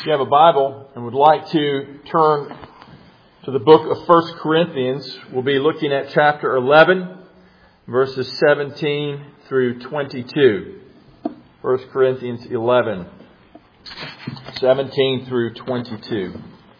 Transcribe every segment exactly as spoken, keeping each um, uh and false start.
If you have a Bible and would like to turn to the book of First Corinthians, we'll be looking at chapter eleven, verses seventeen through twenty-two. First Corinthians eleven, seventeen through twenty-two.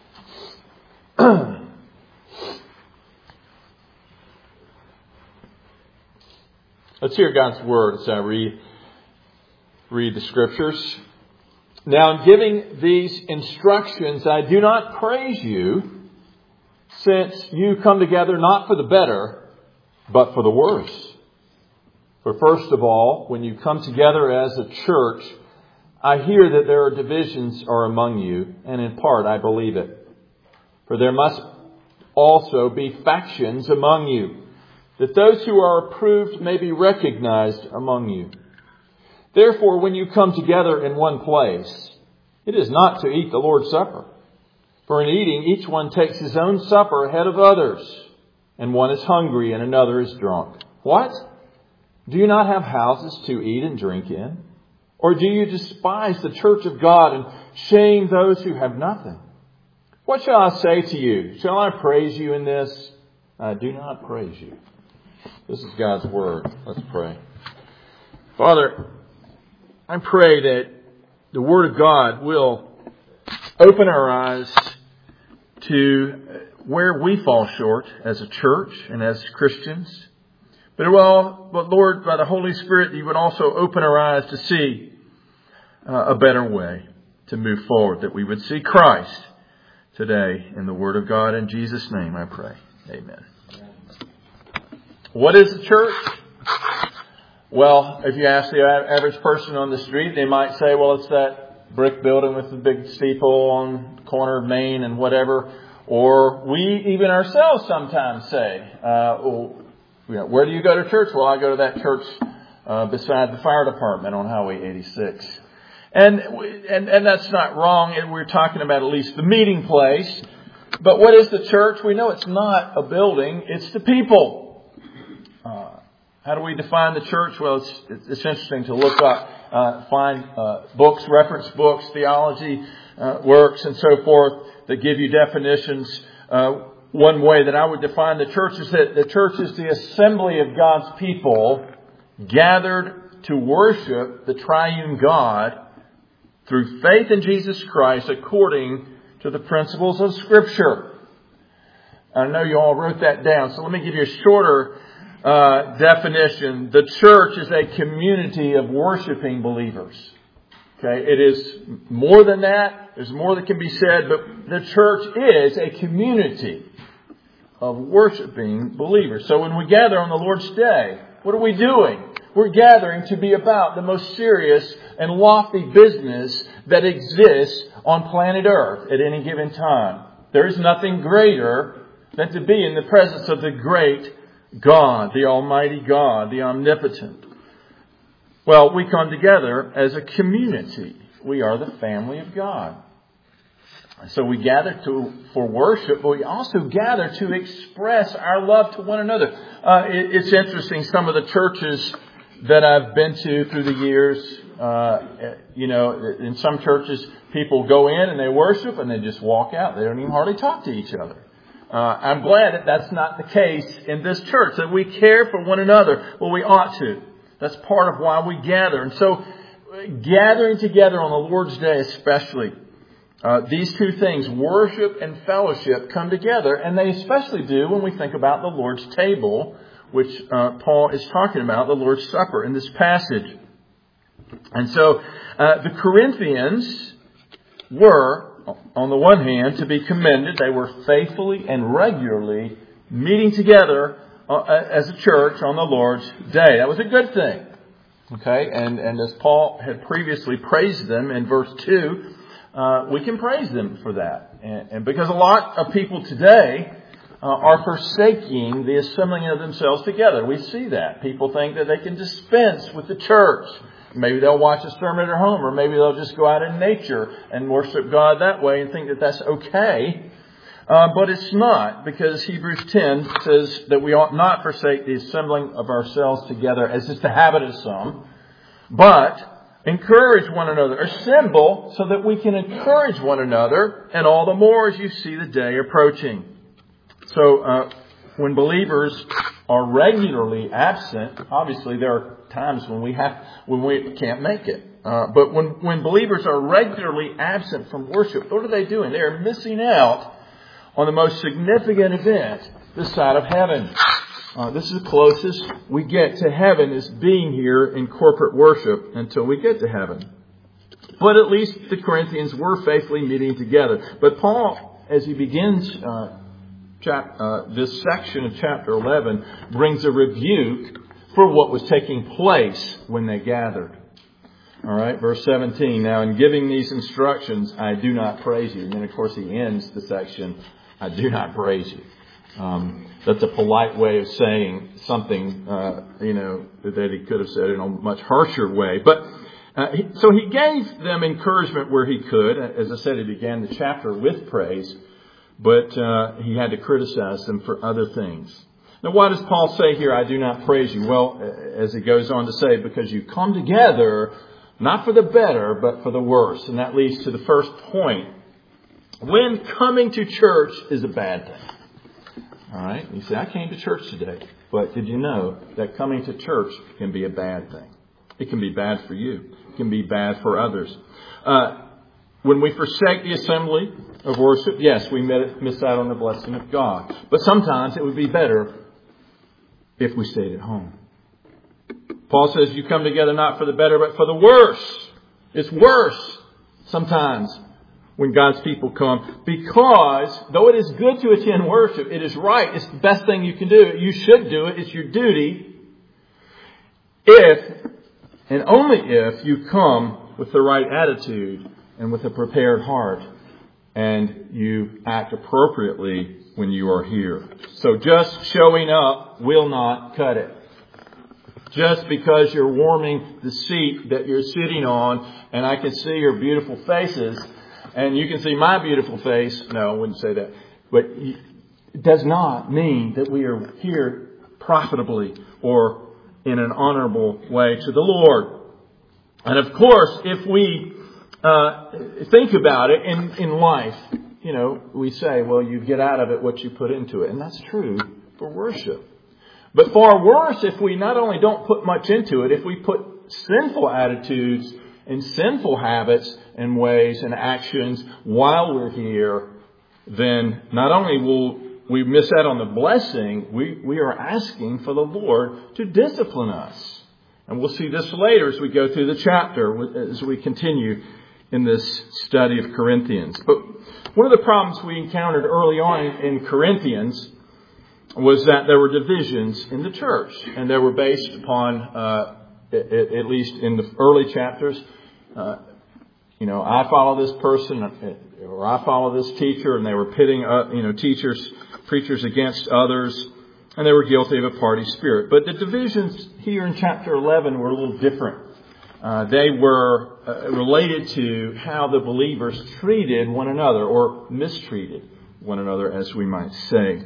Let's hear God's Word as I read, read the Scriptures. Now, in giving these instructions, I do not praise you, since you come together not for the better, but for the worse. For first of all, when you come together as a church, I hear that there are divisions are among you, and in part I believe it. For there must also be factions among you, that those who are approved may be recognized among you. Therefore, when you come together in one place, it is not to eat the Lord's Supper. For in eating, each one takes his own supper ahead of others, and one is hungry and another is drunk. What? Do you not have houses to eat and drink in? Or do you despise the church of God and shame those who have nothing? What shall I say to you? Shall I praise you in this? I do not praise you. This is God's Word. Let's pray. Father, I pray that the Word of God will open our eyes to where we fall short as a church and as Christians. But, well, but Lord, by the Holy Spirit, you would also open our eyes to see uh, a better way to move forward, that we would see Christ today in the Word of God. In Jesus' name I pray. Amen. What is the church? Well, if you ask the average person on the street, they might say, well, it's that brick building with the big steeple on the corner of Main and whatever. Or we even ourselves sometimes say, uh, well, you know, where do you go to church? Well, I go to that church uh, beside the fire department on Highway eighty-six. And, and, and that's not wrong. We're talking about at least the meeting place. But what is the church? We know it's not a building. It's the people. Uh, how do we define the church? Well, it's, it's interesting to look up, uh, find uh, books, reference books, theology uh, works, and so forth that give you definitions. Uh, one way that I would define the church is that the church is the assembly of God's people gathered to worship the triune God through faith in Jesus Christ according to the principles of Scripture. I know you all wrote that down, so let me give you a shorter Uh, definition. The church is a community of worshiping believers. Okay, it is more than that. There's more that can be said, but the church is a community of worshiping believers. So when we gather on the Lord's Day, what are we doing? We're gathering to be about the most serious and lofty business that exists on planet Earth at any given time. There is nothing greater than to be in the presence of the great God, the Almighty God, the Omnipotent. Well, we come together as a community. We are the family of God. So we gather to for worship, but we also gather to express our love to one another. Uh, it, it's interesting, some of the churches that I've been to through the years, uh, you know, in some churches, people go in and they worship and they just walk out. They don't even hardly talk to each other. Uh, I'm glad that that's not the case in this church, that we care for one another. Well, we ought to. That's part of why we gather. And so, gathering together on the Lord's Day especially, uh, these two things, worship and fellowship, come together. And they especially do when we think about the Lord's table, which uh, Paul is talking about, the Lord's Supper in this passage. And so, uh, the Corinthians were, on the one hand, to be commended. They were faithfully and regularly meeting together uh, as a church on the Lord's Day. That was a good thing. Okay, and, and as Paul had previously praised them in verse two, uh, we can praise them for that. And, and because a lot of people today uh, are forsaking the assembling of themselves together. We see that. People think that they can dispense with the church. Maybe they'll watch a sermon at their home, or maybe they'll just go out in nature and worship God that way and think that that's okay. Uh, but it's not, because Hebrews ten says that we ought not forsake the assembling of ourselves together as is the habit of some, but encourage one another. Assemble so that we can encourage one another, and all the more as you see the day approaching. So uh, when believers are regularly absent, obviously there are times when we have when we can't make it. Uh, but when, when believers are regularly absent from worship, what are they doing? They are missing out on the most significant event this side of heaven. Uh, this is the closest we get to heaven, is being here in corporate worship until we get to heaven. But at least the Corinthians were faithfully meeting together. But Paul, as he begins uh, chap- uh, this section of chapter eleven, brings a rebuke for what was taking place when they gathered. All right, verse seventeen. Now, in giving these instructions, I do not praise you. And then, of course, he ends the section, I do not praise you. Um, that's a polite way of saying something, uh, you know, that he could have said in a much harsher way. But uh, he, so he gave them encouragement where he could. As I said, he began the chapter with praise, but uh, he had to criticize them for other things. Now, why does Paul say here, I do not praise you? Well, as he goes on to say, because you come together not for the better, but for the worse. And that leads to the first point. When coming to church is a bad thing. All right. You say, I came to church today. But did you know that coming to church can be a bad thing? It can be bad for you. It can be bad for others. Uh, when we forsake the assembly of worship, yes, we miss out on the blessing of God. But sometimes it would be better if we stayed at home. Paul says you come together not for the better, but for the worse. It's worse sometimes when God's people come, because though it is good to attend worship, it is right. It's the best thing you can do. You should do it. It's your duty. If, and only if, you come with the right attitude and with a prepared heart, and you act appropriately when you are here. So just showing up will not cut it. Just because you're warming the seat that you're sitting on, and I can see your beautiful faces, and you can see my beautiful face. No, I wouldn't say that. But it does not mean that we are here profitably or in an honorable way to the Lord. And of course, if we uh, think about it in, in life, you know, we say, well, you get out of it what you put into it. And that's true for worship. But far worse if we not only don't put much into it, if we put sinful attitudes and sinful habits and ways and actions while we're here, then not only will we miss out on the blessing, we, we are asking for the Lord to discipline us. And we'll see this later as we go through the chapter, as we continue in this study of Corinthians. But one of the problems we encountered early on in Corinthians was that there were divisions in the church, and they were based upon, uh, at, at least in the early chapters, uh, you know, I follow this person, or I follow this teacher, and they were pitting, uh, you know, teachers, preachers against others, and they were guilty of a party spirit. But the divisions here in chapter eleven were a little different. Uh, they were uh, related to how the believers treated one another, or mistreated one another, as we might say.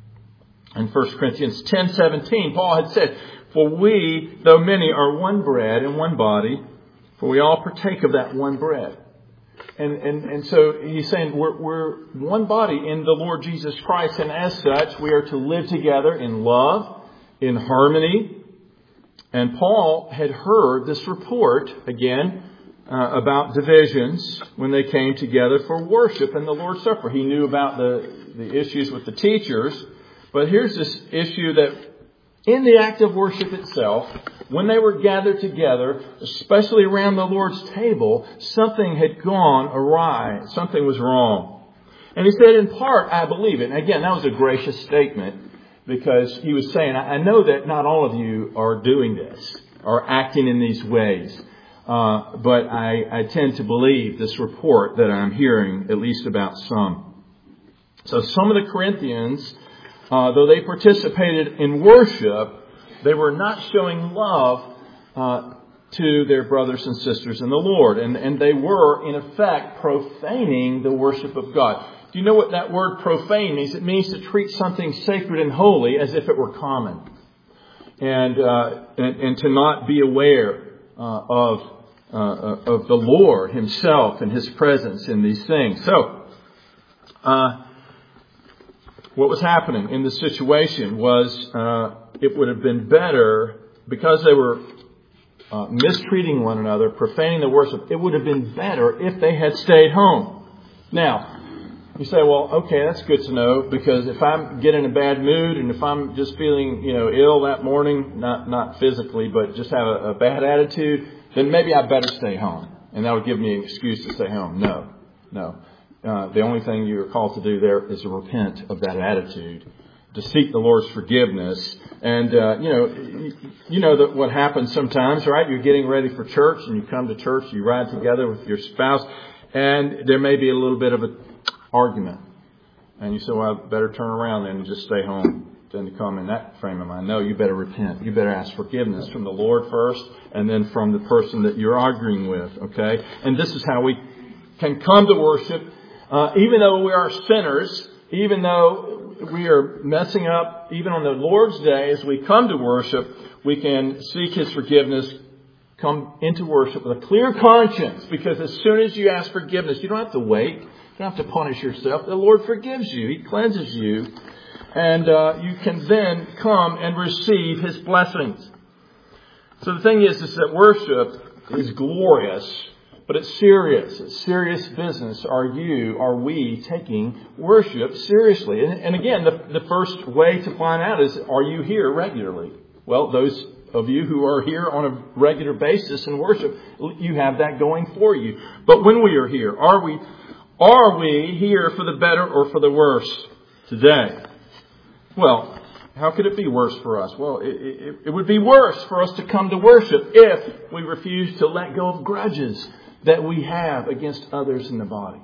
In First Corinthians ten seventeen, Paul had said, for we, though many, are one bread and one body, for we all partake of that one bread. And and, and so he's saying we're, we're one body in the Lord Jesus Christ, and as such, we are to live together in love, in harmony. And Paul had heard this report, again, uh, about divisions when they came together for worship and the Lord's Supper. He knew about the, the issues with the teachers. But here's this issue that in the act of worship itself, when they were gathered together, especially around the Lord's table, something had gone awry. Something was wrong. And he said, in part, I believe it. And again, that was a gracious statement, because he was saying, I know that not all of you are doing this, or acting in these ways. Uh, but I, I tend to believe this report that I'm hearing, at least about some. So some of the Corinthians, Uh, though they participated in worship, they were not showing love uh, to their brothers and sisters in the Lord. And, and they were, in effect, profaning the worship of God. Do you know what that word profane means? It means to treat something sacred and holy as if it were common. And, uh, and, and to not be aware uh, of uh, of the Lord Himself and His presence in these things. So, uh, what was happening in this situation was uh, it would have been better, because they were uh, mistreating one another, profaning the worship, it would have been better if they had stayed home. Now, you say, well, okay, that's good to know, because if I get in a bad mood and if I'm just feeling, you know, ill that morning, not not physically, but just have a, a bad attitude, then maybe I better stay home. And that would give me an excuse to stay home. No, no. Uh, the only thing you're called to do there is to repent of that attitude, to seek the Lord's forgiveness. And, uh, you know, you know that what happens sometimes, right? You're getting ready for church and you come to church, you ride together with your spouse, and there may be a little bit of an argument. And you say, well, I better turn around then and just stay home than to come in that frame of mind. No, you better repent. You better ask forgiveness from the Lord first and then from the person that you're arguing with, okay? And this is how we can come to worship. Uh, even though we are sinners, even though we are messing up, even on the Lord's Day, as we come to worship, we can seek His forgiveness, come into worship with a clear conscience, because as soon as you ask forgiveness, you don't have to wait. You don't have to punish yourself. The Lord forgives you. He cleanses you. And uh, you can then come and receive His blessings. So the thing is, is that worship is glorious, but it's serious. It's serious business. Are you, are we taking worship seriously? And, and again, the, the first way to find out is, are you here regularly? Well, those of you who are here on a regular basis in worship, you have that going for you. But when we are here, are we, are we here for the better or for the worse today? Well, how could it be worse for us? Well, it, it, it would be worse for us to come to worship if we refuse to let go of grudges that we have against others in the body.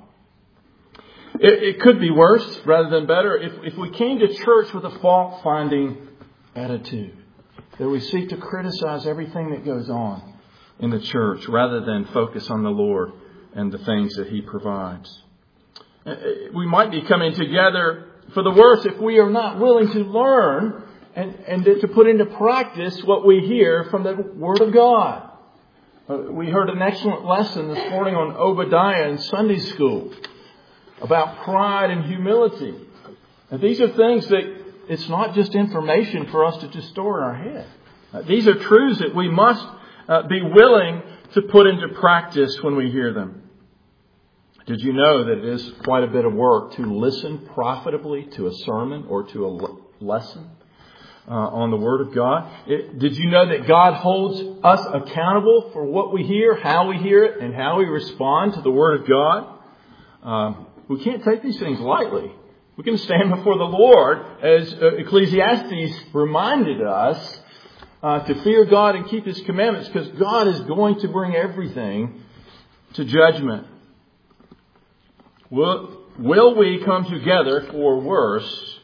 It, it could be worse rather than better if, if we came to church with a fault-finding attitude, that we seek to criticize everything that goes on in the church rather than focus on the Lord and the things that He provides. We might be coming together for the worse if we are not willing to learn and, and to put into practice what we hear from the Word of God. Uh, we heard an excellent lesson this morning on Obadiah in Sunday school about pride and humility. And these are things that it's not just information for us to just store in our head. Uh, these are truths that we must uh, be willing to put into practice when we hear them. Did you know that it is quite a bit of work to listen profitably to a sermon or to a le- lesson uh, on the Word of God? It, did you know that God holds us accountable for what we hear, how we hear it, and how we respond to the Word of God? Um, we can't take these things lightly. We can stand before the Lord, as uh, Ecclesiastes reminded us, uh, to fear God and keep His commandments, because God is going to bring everything to judgment. Will, will we come together for worse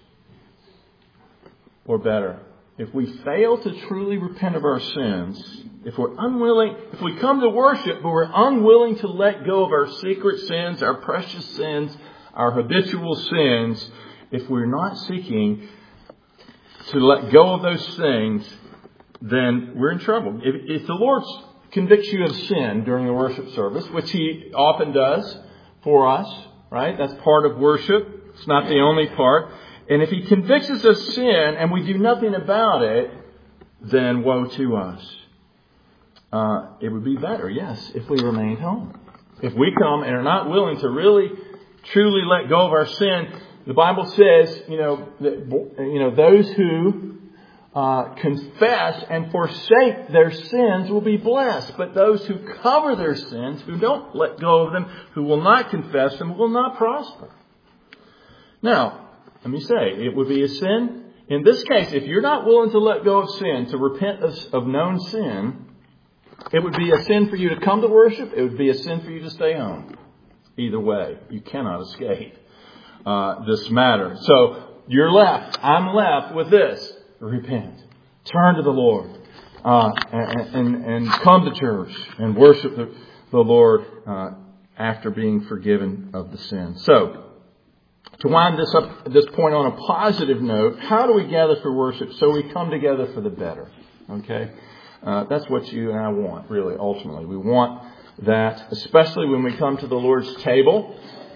or better? If we fail to truly repent of our sins, if we're unwilling, if we come to worship, but we're unwilling to let go of our secret sins, our precious sins, our habitual sins, if we're not seeking to let go of those things, then we're in trouble. If, if the Lord convicts you of sin during the worship service, which He often does for us, right? That's part of worship. It's not the only part. And if He convicts us of sin and we do nothing about it, then woe to us. Uh, it would be better, yes, if we remained home. If we come and are not willing to really, truly let go of our sin, the Bible says, you know, that, you know, those who uh, confess and forsake their sins will be blessed. But those who cover their sins, who don't let go of them, who will not confess them, will not prosper. Now, let me say, it would be a sin. In this case, if you're not willing to let go of sin, to repent of, of known sin, it would be a sin for you to come to worship. It would be a sin for you to stay home. Either way, you cannot escape uh, this matter. So you're left. I'm left with this. Repent. Turn to the Lord. Uh, and, and, and come to church and worship the, the Lord uh, after being forgiven of the sin. So, to wind this up at this point on a positive note, how do we gather for worship? So we come together for the better. Okay? Uh, that's what you and I want, really, ultimately. We want that, especially when we come to the Lord's table.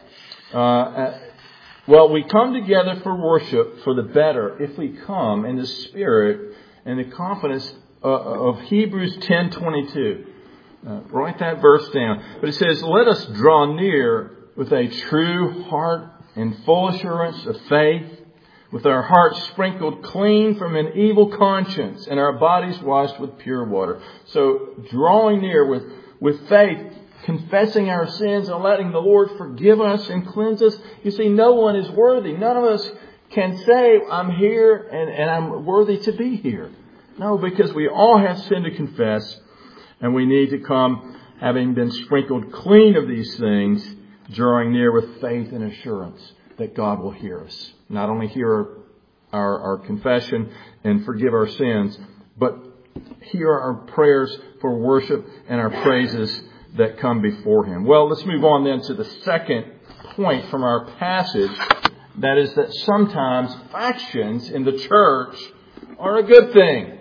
Uh, well, we come together for worship for the better if we come in the spirit and the confidence uh, of Hebrews ten twenty-two. Uh, write that verse down. But it says, let us draw near with a true heart and full assurance of faith, with our hearts sprinkled clean from an evil conscience and our bodies washed with pure water. So drawing near with, with faith, confessing our sins and letting the Lord forgive us and cleanse us. You see, no one is worthy. None of us can say, I'm here and, and I'm worthy to be here. No, because we all have sin to confess, and we need to come having been sprinkled clean of these things, drawing near with faith and assurance that God will hear us. Not only hear our, our confession and forgive our sins, but hear our prayers for worship and our praises that come before Him. Well, let's move on then to the second point from our passage. That is that sometimes factions in the church are a good thing.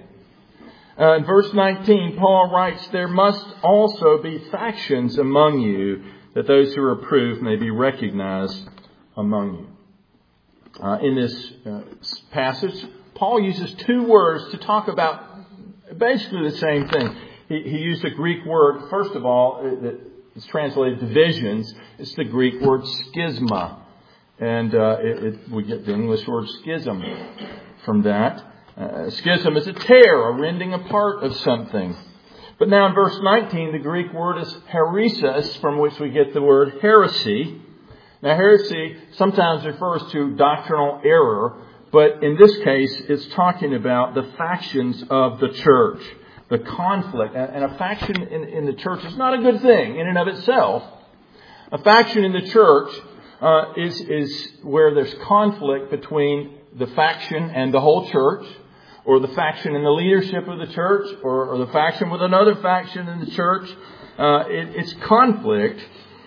Uh, in verse nineteen, Paul writes, there must also be factions among you, that those who are approved may be recognized among you. Uh, in this uh, passage, Paul uses two words to talk about basically the same thing. He, he used a Greek word, first of all, that is translated divisions. It's the Greek word schisma. And uh, it, it, we get the English word schism from that. Uh, schism is a tear, a rending apart of something. But now in verse nineteen, the Greek word is heresis, from which we get the word heresy. Now, heresy sometimes refers to doctrinal error, but in this case, it's talking about the factions of the church, the conflict. And a faction in, in the church is not a good thing in and of itself. A faction in the church uh, is, is where there's conflict between the faction and the whole church, or the faction in the leadership of the church, or, or the faction with another faction in the church. Uh, it, it's conflict.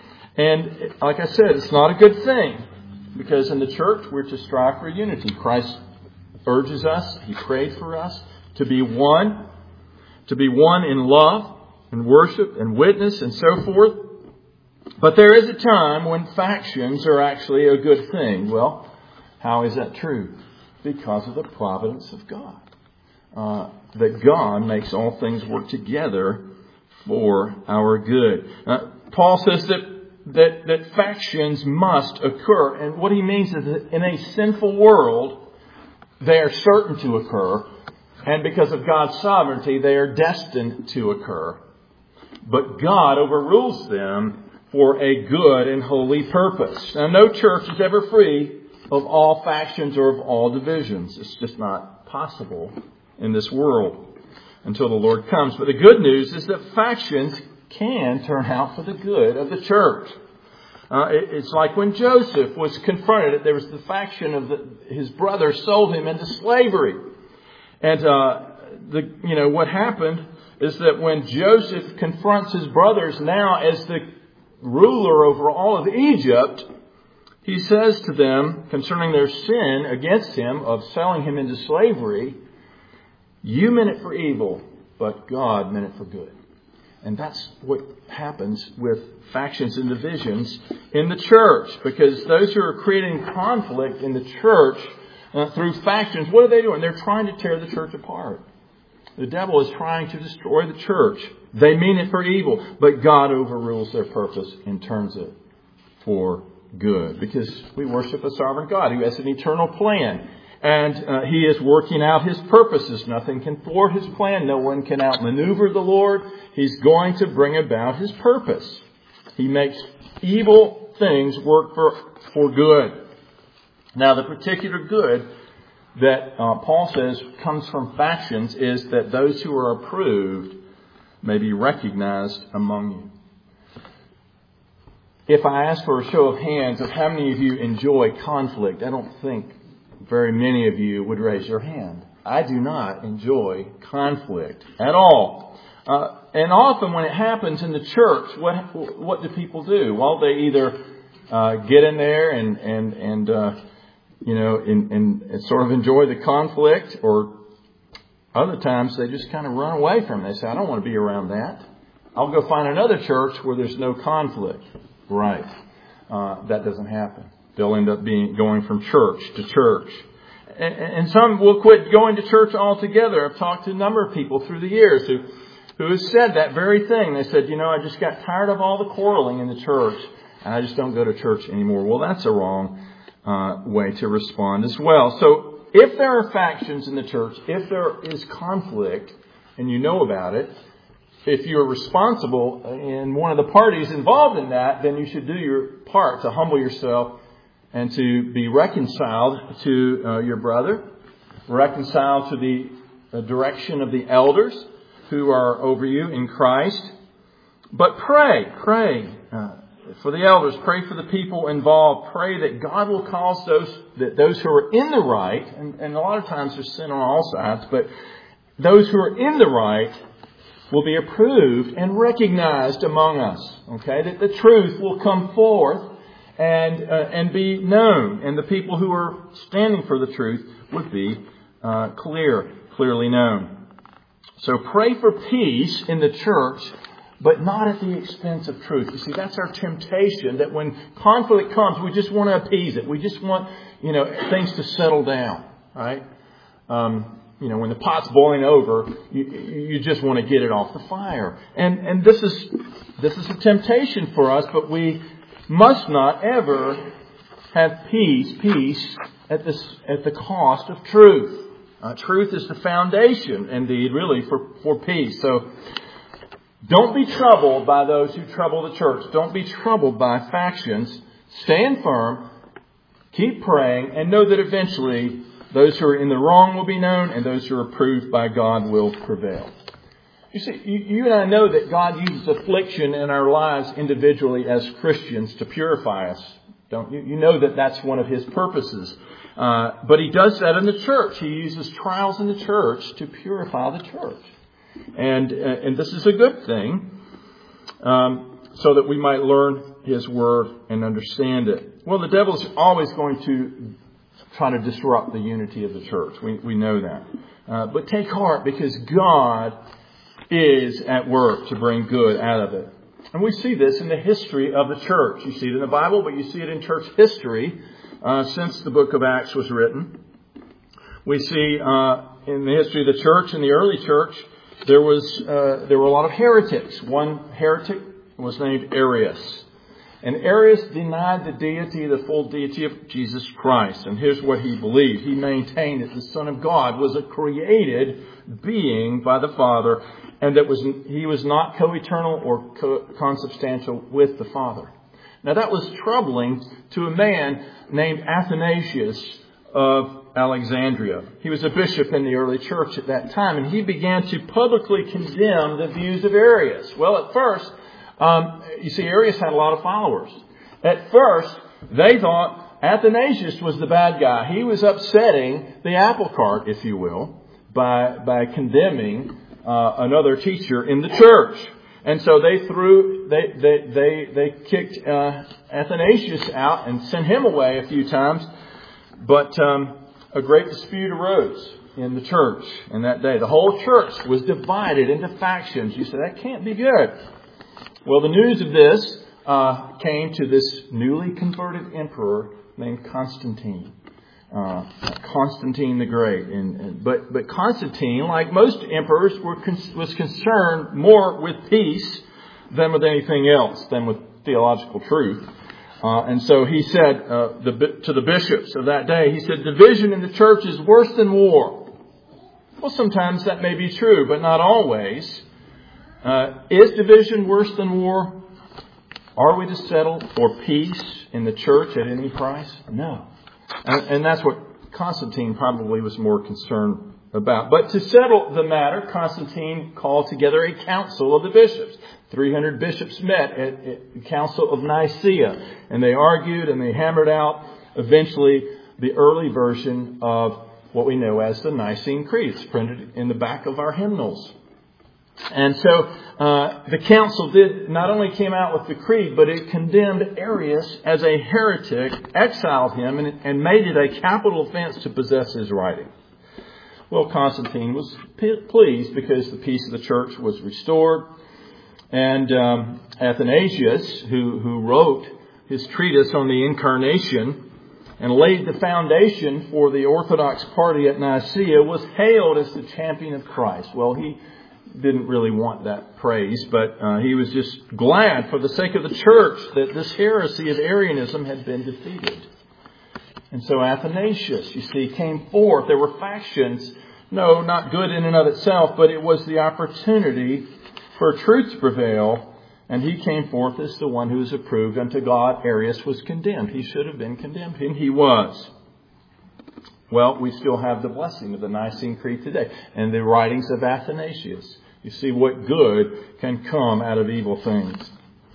And like I said, it's not a good thing, because in the church we're to strive for unity. Christ urges us, He prayed for us to be one, to be one in love and worship and witness and so forth. But there is a time when factions are actually a good thing. Well, how is that true? Because of the providence of God. Uh, that God makes all things work together for our good. Uh, Paul says that That, that factions must occur. And what he means is that in a sinful world, they are certain to occur. And because of God's sovereignty, they are destined to occur. But God overrules them for a good and holy purpose. Now, no church is ever free of all factions or of all divisions. It's just not possible in this world until the Lord comes. But the good news is that factions can turn out for the good of the church. Uh, it, it's like when Joseph was confronted. There was the faction of the, his brothers sold him into slavery. And, uh, the, you know, what happened is that when Joseph confronts his brothers now as the ruler over all of Egypt, he says to them concerning their sin against him of selling him into slavery, you meant it for evil, but God meant it for good. And that's what happens with factions and divisions in the church. Because those who are creating conflict in the church uh, through factions, what are they doing? They're trying to tear the church apart. The devil is trying to destroy the church. They mean it for evil, but God overrules their purpose and turns it for good. Because we worship a sovereign God who has an eternal plan. And uh, He is working out His purposes. Nothing can thwart His plan. No one can outmaneuver the Lord. He's going to bring about His purpose. He makes evil things work for, for good. Now, the particular good that uh, Paul says comes from factions is that those who are approved may be recognized among you. If I ask for a show of hands of how many of you enjoy conflict, I don't think very many of you would raise your hand. I do not enjoy conflict at all. Uh, and often when it happens in the church, what what do people do? Well, they either uh, get in there and and and uh, you know and, and, and sort of enjoy the conflict, or Other times they just kind of run away from it. They say, I don't want to be around that. I'll go find another church where there's no conflict. Right. Uh, that doesn't happen. They'll end up being going from church to church. And, and some will quit going to church altogether. I've talked to a number of people through the years who, who have said that very thing. They said, you know, I just got tired of all the quarreling in the church, and I just don't go to church anymore. Well, that's a wrong uh, way to respond as well. So if there are factions in the church, if there is conflict, and you know about it, if you're responsible in one of the parties involved in that, then you should do your part to humble yourself and to be reconciled to uh, your brother, reconciled to the, the direction of the elders who are over you in Christ. But pray, pray uh, for the elders, pray for the people involved, pray that God will cause those that those who are in the right, and, and a lot of times there's sin on all sides, but those who are in the right will be approved and recognized among us. Okay, that the truth will come forth and uh, and be known, and the people who are standing for the truth would be uh, clear, clearly known. So pray for peace in the church, but not at the expense of truth. You see, that's our temptation, that when conflict comes, we just want to appease it. We just want, you know, things to settle down, right? Um, You know, when the pot's boiling over, you, you just want to get it off the fire. And and this is this is a temptation for us, but we must not ever have peace, peace at this at the cost of truth. Uh, truth is the foundation, indeed, really, for, for peace. So don't be troubled by those who trouble the church. Don't be troubled by factions. Stand firm, keep praying, and know that eventually those who are in the wrong will be known, and those who are approved by God will prevail. You see, you, you and I know that God uses affliction in our lives individually as Christians to purify us. Don't you? You know that that's one of His purposes. Uh, but He does that in the church. He uses trials in the church to purify the church. And, uh, and this is a good thing, um, so that we might learn His Word and understand it. Well, the devil's always going to try to disrupt the unity of the church. We we know that. Uh, but take heart, because God is at work to bring good out of it. And we see this in the history of the church. You see it in the Bible, but you see it in church history uh, since the book of Acts was written. We see uh, in the history of the church, in the early church, there was uh, there were a lot of heretics. One heretic was named Arius. And Arius denied the deity, the full deity of Jesus Christ. And here's what he believed. He maintained that the Son of God was a created being by the Father, and that was he was not co-eternal or co- consubstantial with the Father. Now that was troubling to a man named Athanasius of Alexandria. He was a bishop in the early church at that time, and he began to publicly condemn the views of Arius. Well, at first, Um, you see, Arius had a lot of followers. At first, they thought Athanasius was the bad guy. He was upsetting the apple cart, if you will, by by condemning uh, another teacher in the church. And so they threw, they they they they kicked uh, Athanasius out and sent him away a few times. But um, a great dispute arose in the church in that day. The whole church was divided into factions. You say, that can't be good. Well, the news of this uh, came to this newly converted emperor named Constantine, uh, Constantine the Great. And, and but but Constantine, like most emperors, were was concerned more with peace than with anything else, than with theological truth. Uh, and so he said uh, the, to the bishops of that day, he said, "Division in the church is worse than war." Well, sometimes that may be true, but not always. Uh, is division worse than war? Are we to settle for peace in the church at any price? No. And, and that's what Constantine probably was more concerned about. But to settle the matter, Constantine called together a council of the bishops. three hundred bishops met at, at the Council of Nicaea. And they argued and they hammered out eventually the early version of what we know as the Nicene Creed. It's printed in the back of our hymnals. And so uh, the council did not only came out with the creed, but it condemned Arius as a heretic, exiled him, and, and made it a capital offense to possess his writing. Well, Constantine was p- pleased because the peace of the church was restored. And um, Athanasius, who, who wrote his treatise on the Incarnation and laid the foundation for the Orthodox party at Nicaea, was hailed as the champion of Christ. Well, he didn't really want that praise, but uh, he was just glad for the sake of the church that this heresy of Arianism had been defeated. And so Athanasius, you see, came forth. There were factions, no, not good in and of itself, but it was the opportunity for truth to prevail. And he came forth as the one who was approved unto God. Arius was condemned. He should have been condemned, and he was. Well, we still have the blessing of the Nicene Creed today and the writings of Athanasius. You see what good can come out of evil things.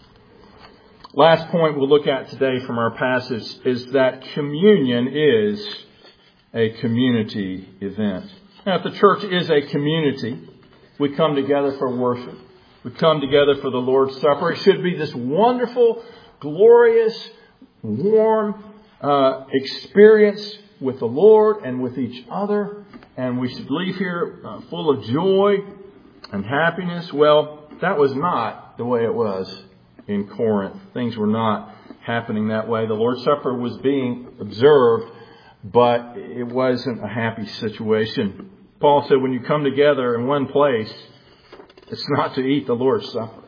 Last point we'll look at today from our passage is that communion is a community event. Now, if the church is a community, we come together for worship. We come together for the Lord's Supper. It should be this wonderful, glorious, warm uh, experience with the Lord and with each other. And we should leave here uh, full of joy and happiness. Well, that was not the way it was in Corinth. Things were not happening that way. The Lord's Supper was being observed, but it wasn't a happy situation. Paul said when you come together in one place, it's not to eat the Lord's Supper.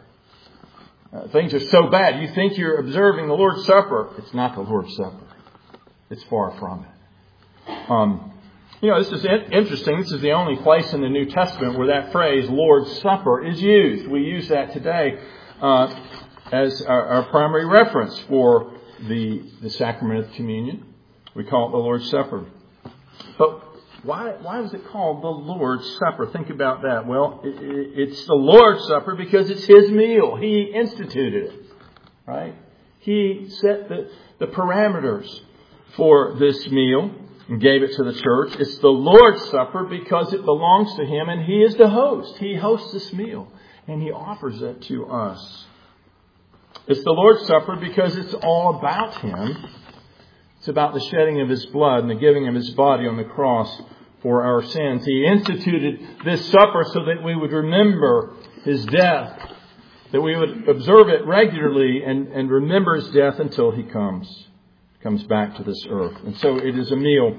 Uh, things are so bad. You think you're observing the Lord's Supper. It's not the Lord's Supper. It's far from it. Um, you know, this is interesting. This is the only place in the New Testament where that phrase, Lord's Supper, is used. We use that today uh, as our, our primary reference for the, the sacrament of communion. We call it the Lord's Supper. But why, why was it called the Lord's Supper? Think about that. Well, it, it, it's the Lord's Supper because it's His meal. He instituted it, right? He set the, the parameters for this meal and gave it to the church. It's the Lord's Supper because it belongs to Him and He is the host. He hosts this meal and He offers it to us. It's the Lord's Supper because it's all about Him. It's about the shedding of His blood and the giving of His body on the cross for our sins. He instituted this supper so that we would remember His death, that we would observe it regularly and, and remember His death until He comes, comes back to this earth. And so it is a meal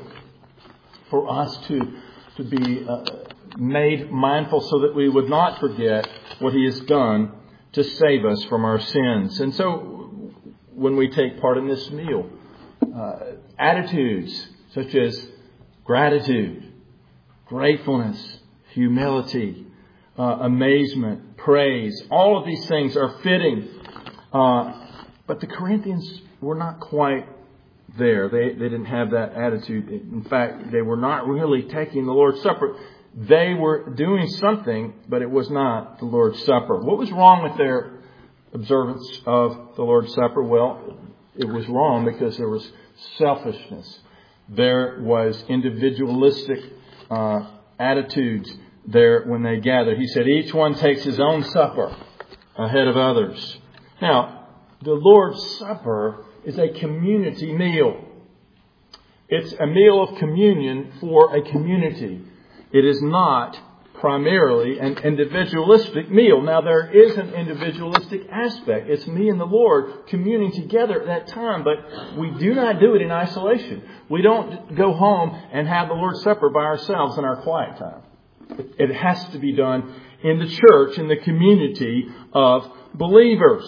for us to, to be uh, made mindful so that we would not forget what He has done to save us from our sins. And so when we take part in this meal, Uh, attitudes such as gratitude, gratefulness, humility, uh, amazement, praise, all of these things are fitting. Uh, but the Corinthians were not quite there. They, they didn't have that attitude. In fact, they were not really taking the Lord's Supper. They were doing something, but it was not the Lord's Supper. What was wrong with their observance of the Lord's Supper? Well, it was wrong because there was selfishness. There was individualistic uh, attitudes there when they gathered. He said each one takes his own supper ahead of others. Now, the Lord's Supper is a community meal. It's a meal of communion for a community. It is not primarily an individualistic meal. Now, there is an individualistic aspect. It's me and the Lord communing together at that time, but we do not do it in isolation. We don't go home and have the Lord's Supper by ourselves in our quiet time. It has to be done in the church, in the community of believers.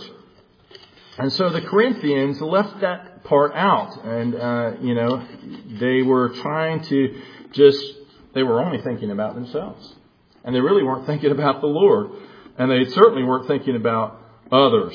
And so the Corinthians left that part out. And, uh, you know, they were trying to just, they were only thinking about themselves. And they really weren't thinking about the Lord. And they certainly weren't thinking about others.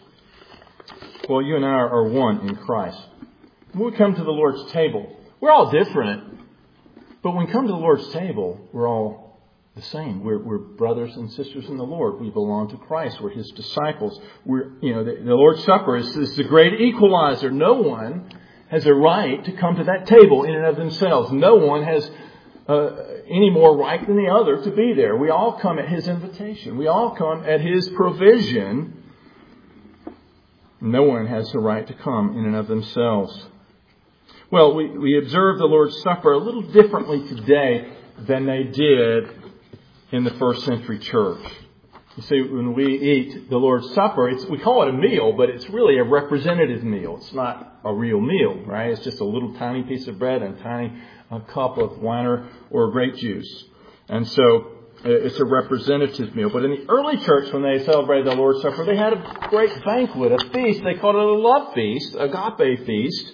Well, you and I are one in Christ. When we come to the Lord's table, we're all different. But when we come to the Lord's table, we're all the same. We're, we're brothers and sisters in the Lord. We belong to Christ. We're His disciples. We're, you know, the, the Lord's Supper is, is the great equalizer. No one has a right to come to that table in and of themselves. No one has Uh, any more right than the other to be there. We all come at His invitation. We all come at His provision. No one has the right to come in and of themselves. Well, we, we observe the Lord's Supper a little differently today than they did in the first century church. You see, when we eat the Lord's Supper, it's, we call it a meal, but it's really a representative meal. It's not a real meal, right? It's just a little tiny piece of bread and a tiny uh, cup of wine or, or grape juice. And so it's a representative meal. But in the early church, when they celebrated the Lord's Supper, they had a great banquet, a feast. They called it a love feast, agape feast.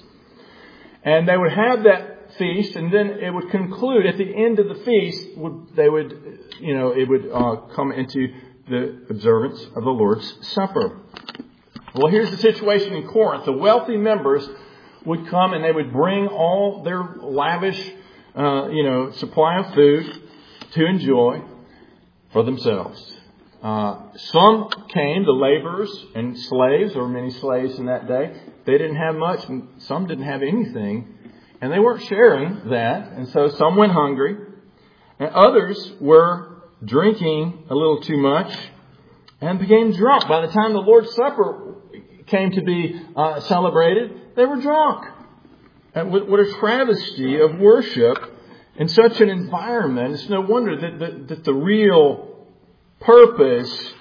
And they would have that feast, and then it would conclude at the end of the feast. Would, they would, you know, it would uh, come into the observance of the Lord's Supper. Well, here's the situation in Corinth. The wealthy members would come and they would bring all their lavish, uh, you know, supply of food to enjoy for themselves. Uh, some came, the laborers and slaves. There were many slaves in that day. They didn't have much, and some didn't have anything, and they weren't sharing that. And so some went hungry, and others were drinking a little too much and became drunk. By the time the Lord's Supper came to be uh, celebrated, they were drunk. And what a travesty of worship in such an environment. It's no wonder that the, that the real purpose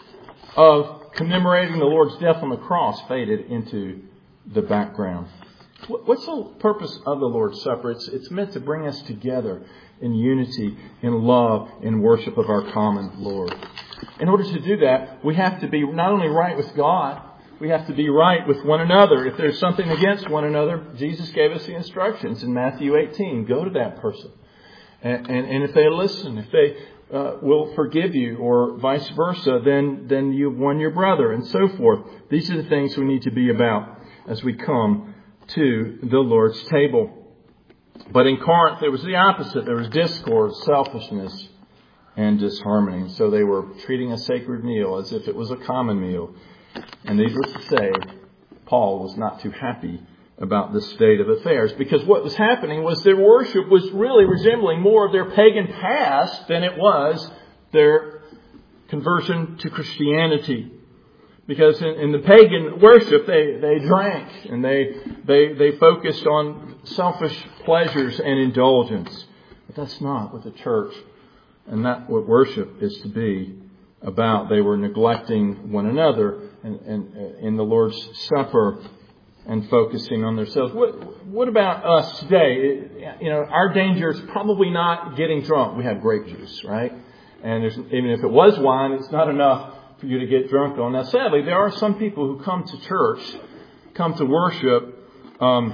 of commemorating the Lord's death on the cross faded into the background. What's the purpose of the Lord's Supper? It's, it's meant to bring us together in unity, in love, in worship of our common Lord. In order to do that, we have to be not only right with God, we have to be right with one another. If there's something against one another, Jesus gave us the instructions in Matthew eighteen. Go to that person. And, and, and if they listen, if they uh, will forgive you, or vice versa, then, then you've won your brother, and so forth. These are the things we need to be about as we come to the Lord's table. But in Corinth, there was the opposite. There was discord, selfishness, and disharmony. And so they were treating a sacred meal as if it was a common meal. And needless to say, Paul was not too happy about the state of affairs, because what was happening was their worship was really resembling more of their pagan past than it was their conversion to Christianity. Because in, in the pagan worship, they, they drank and they, they, they focused on selfish pleasures and indulgence. But that's not what the church and not what worship is to be about. They were neglecting one another and, and, in the Lord's Supper and focusing on themselves. What, what about us today? You know, our danger is probably not getting drunk. We have grape juice, right? And there's, even if it was wine, it's not enough for you to get drunk on. Now, sadly, there are some people who come to church, come to worship, um,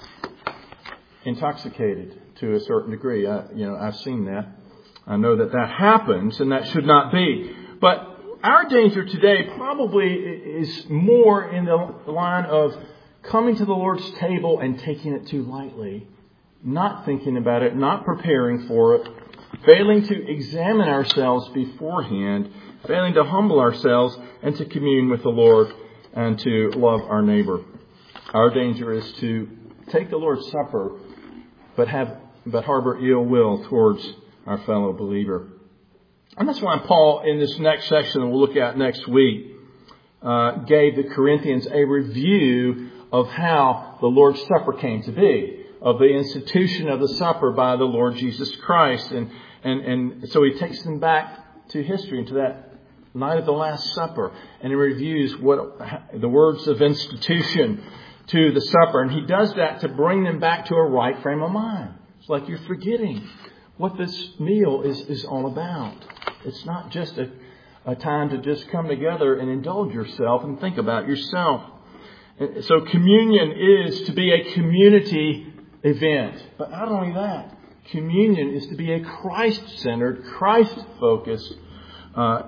intoxicated to a certain degree. I, you know, I've seen that. I know that that happens, and that should not be. But our danger today probably is more in the line of coming to the Lord's table and taking it too lightly, not thinking about it, not preparing for it, failing to examine ourselves beforehand, failing to humble ourselves and to commune with the Lord and to love our neighbor. Our danger is to take the Lord's Supper, but have but harbor ill will towards our fellow believer. And that's why Paul, in this next section that we'll look at next week, uh, gave the Corinthians a review of how the Lord's Supper came to be, of the institution of the supper by the Lord Jesus Christ. And, and, and so he takes them back to history, into that night of the Last Supper, and he reviews what the words of institution to the supper. And he does that to bring them back to a right frame of mind. It's like you're forgetting what this meal is, is all about. It's not just a, a time to just come together and indulge yourself and think about yourself. So communion is to be a community event. But not only that, communion is to be a Christ-centered, Christ-focused uh,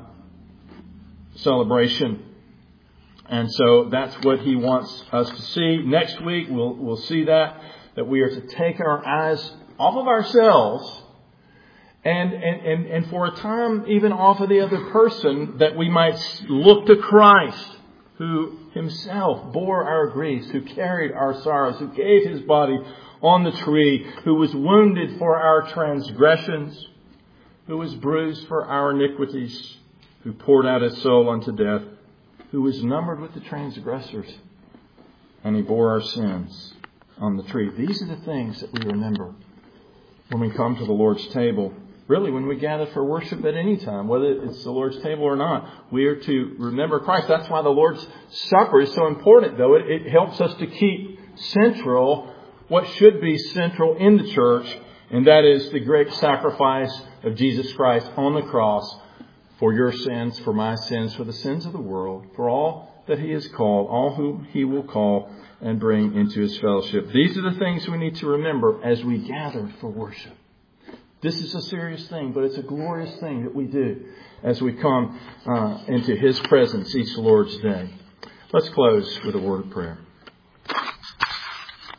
celebration. And so that's what he wants us to see. Next week we'll we'll see that, that we are to take our eyes off of ourselves and, and, and, and for a time even off of the other person, that we might look to Christ, who himself bore our griefs, who carried our sorrows, who gave his body on the tree, who was wounded for our transgressions, who was bruised for our iniquities, who poured out his soul unto death, who was numbered with the transgressors, and he bore our sins on the tree. These are the things that we remember when we come to the Lord's table. really when we gather for worship at any time, whether it's the Lord's table or not, we are to remember Christ. That's why the Lord's Supper is so important, though. It, it helps us to keep central what should be central in the church, and that is the great sacrifice of Jesus Christ on the cross for your sins, for my sins, for the sins of the world, for all that He has called, all whom He will call and bring into His fellowship. These are the things we need to remember as we gather for worship. This is a serious thing, but it's a glorious thing that we do as we come uh, into His presence each Lord's Day. Let's close with a word of prayer.